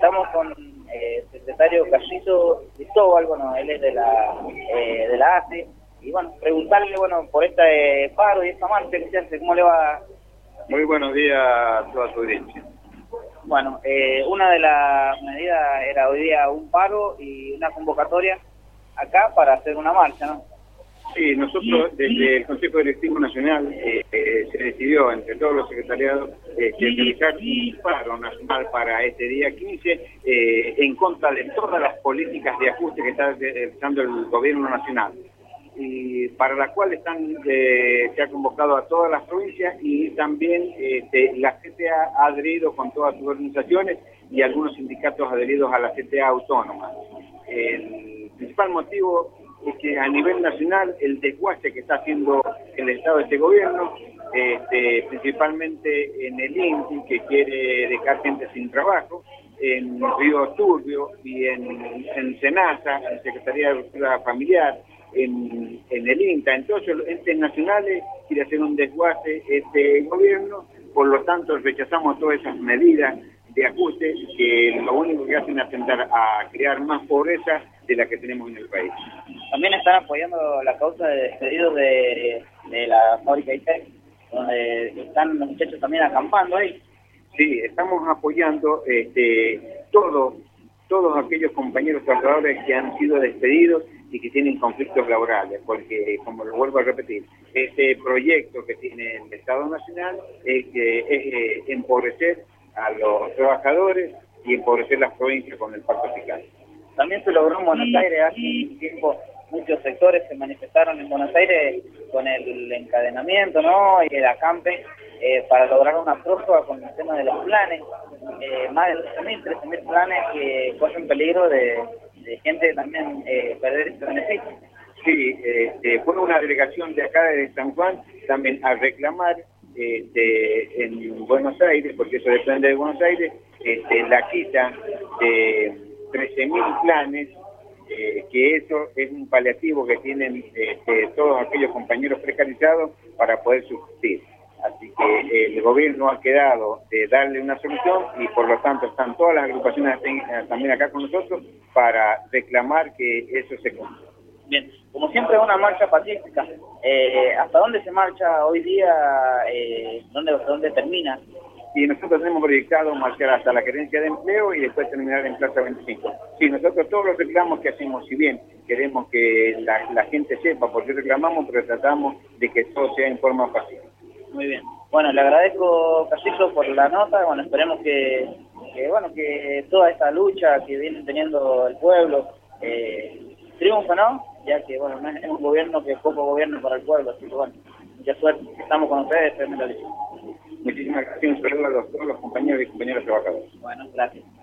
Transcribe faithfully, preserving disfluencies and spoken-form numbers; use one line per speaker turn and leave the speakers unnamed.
estamos con eh, el secretario Carlito Cristóbal, bueno, él es de la eh, de la A C E, y bueno, preguntarle, bueno, por este eh, paro y esta marcha que se hace, ¿cómo le va?
Muy buenos días a toda su audiencia.
Bueno, eh, una de las medidas era hoy día un paro y una convocatoria acá para hacer una marcha, ¿no?
Sí, nosotros desde el Consejo Directivo Nacional eh, eh, se decidió entre todos los secretariados eh, que realizar un paro nacional para este día quince eh, en contra de todas las políticas de ajuste que está realizando el gobierno nacional, y para la cual están eh, se ha convocado a todas las provincias, y también eh, la C T A ha adherido con todas sus organizaciones y algunos sindicatos adheridos a la C T A autónoma. El principal motivo es que a nivel nacional el desguace que está haciendo el Estado de este gobierno, este, principalmente en el I N T I, que quiere dejar gente sin trabajo, en Río Turbio y en, en SENASA, en Secretaría de Agricultura Familiar, en, en el INTA, en todos los entes nacionales quiere hacer un desguace este gobierno. Por lo tanto rechazamos todas esas medidas de ajuste que lo único que hacen es atentar a crear más pobreza de la que tenemos en el país.
También están apoyando la causa de despedidos de, de la fábrica I T E C, donde están los muchachos también acampando ahí.
Sí, estamos apoyando este, todo, todos aquellos compañeros trabajadores que han sido despedidos y que tienen conflictos laborales, porque, como lo vuelvo a repetir, este proyecto que tiene el Estado Nacional es, eh, es eh, empobrecer a los trabajadores y empobrecer las provincias con el pacto fiscal.
También se logró en Buenos Aires hace un tiempo, muchos sectores se manifestaron en Buenos Aires con el encadenamiento, ¿no?, y el acampe eh, para lograr una prórroga con el tema de los planes, eh, más de doce mil, trece mil planes que corren peligro de, de gente también eh, perder este beneficio.
Sí, eh, fue una delegación de acá de San Juan también a reclamar este, en Buenos Aires, porque eso depende de Buenos Aires, este, la quita de trece mil planes, eh, que eso es un paliativo que tienen este, todos aquellos compañeros precarizados para poder subsistir. Así que eh, el gobierno ha quedado de darle una solución, y por lo tanto están todas las agrupaciones también acá con nosotros para reclamar que eso se cumpla.
Bien, como siempre una marcha pacífica. Eh, ¿Hasta dónde se marcha hoy día? Eh, ¿dónde, ¿Dónde termina?
Y nosotros tenemos proyectado marchar hasta la Gerencia de Empleo y después terminar en Plaza veinticinco. Sí, nosotros todos los reclamos que hacemos, si bien queremos que la, la gente sepa por qué reclamamos, pero tratamos de que todo sea en forma pacífica.
Muy bien. Bueno, le agradezco, Carlito, por la nota. Bueno, esperemos que, que bueno que toda esta lucha que viene teniendo el pueblo eh, triunfa, ¿no? Ya que, bueno, no es un gobierno que es poco gobierno para el pueblo, así que, bueno, mucha suerte. Estamos con ustedes, tremenda lucha.
Muchísimas gracias. Un saludo a los, todos los compañeros y compañeras trabajadores.
Bueno, gracias.